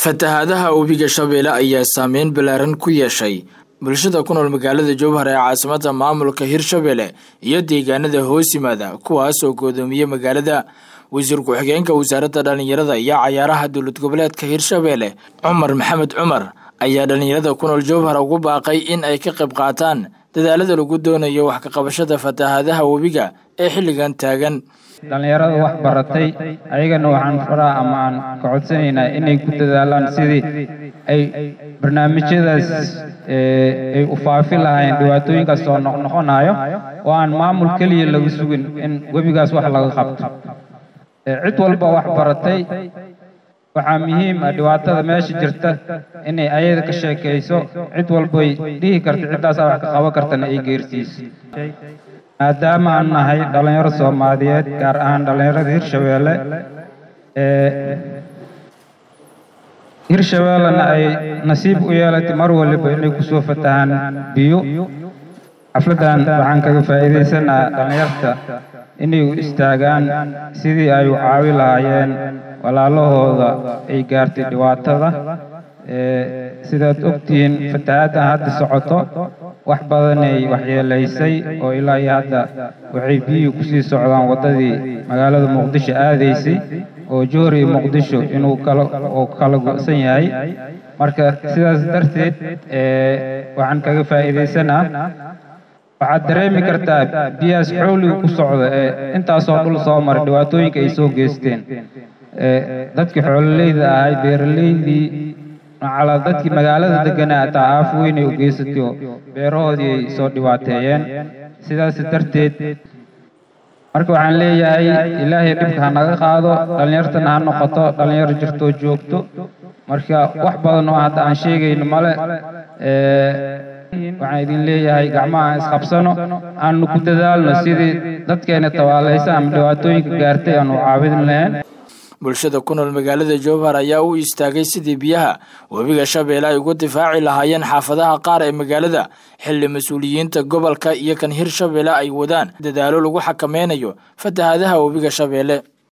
fatahaadaha webiga Shabeelle ayaa saameyn ballaaran ku yeeshay bulshada ku nool magaalada Jowhar ee caasimadda maamulka Hirshabelle iyo deegaanada hoos yimaada kuwaas oo go'doomiyay magaalada. wasiir ku-xigeenka wasaaradda dhalinyarada iyo cayaaraha dowlad goboleedka Hirshabelle Cumar Maxamed Cumar ayaa dhalinyarada ku nool Jowhar ugu baaqay in ay ka qayb qaataan dadaalada lagu doonayo wax ka qabashada fatahaadaha webiga ee xilligan taagan. dhalinyarada wax baratay ayagana waxaan faraa ama aan ka codsanaynaa inay ku dadaalaan sidii ay barnaamijyadaas ay u faafi lahaayeen dhibaatooyinkaas soo noqonayo oo aan maamul kaliya lagu sugin in webigaas wax laga qabto. cid walba wax baratay waxaa muhiim ah dhibaatada meesha jirta inay ayada ka sheekayso, cid walba ay dhihi karta ciddaas wax ka qaban kartana ay geersiiso. maadaama aan nahay dhalinyaro Soomaaliyeed gaar ahaan dhalinyarada Hirshabelle Hirshabellena ay nasiib u yeelatay mar waliba inay ku soo fatahaan biyo. xafladan waxaan kaga faa'iideysanaa dhalinyarta inay u istaagaan sidii ay u caawi lahaayeen walaalahooda ay gaartay dhibaatada. sidaad ogtihiin fatahaadda hadda socoto wax badan ay waxyeelaysay oo ilaa iyo hadda waxay biyuhu kusii socdaan wadadii magaalada Muqdisho aadaysay oo Jowhar iyo Muqdisho inuu kala go'san yahay. marka sidaas darteed waxaan kaga faa'iideysanaa waxaad dareemi kartaa biyahaas xooliga ku socda intaasoo dhul soo maray dhibaatooyinka ay soo geysteen. dadkii xoololeyda ahay beeraleydii على dadkii magaalada deganaa taa aaf weyn ay u geysatay oo beerahoodii ay soo dhibaateeyeen. sidaas darteed marka waxaan leeyahay ilaahay dhibka ha naga qaado, dhalinyartana ha noqoto dhalinyaro jirto joogto. marka wax badan oo hadda aan sheegayno male. waxaan idin leeyahay gacmaha isqabsano, aanu ku dadaalno sidii dadkeena tawaalaysa ama dhibaatooyinka gaartay aanu caawin lahayn. bulshada ku nool magaalada Jowhar ayaa u istaagay sidii biyaha webiga Shabeelle ay uga difaaci lahaayeen xaafadaha qaar ee magaalada xilli mas'uuliyiinta gobolka iyo kan Hirshabelle ay wadaan dadaalo lagu xakameynayo fatahaadaha webiga Shabeelle.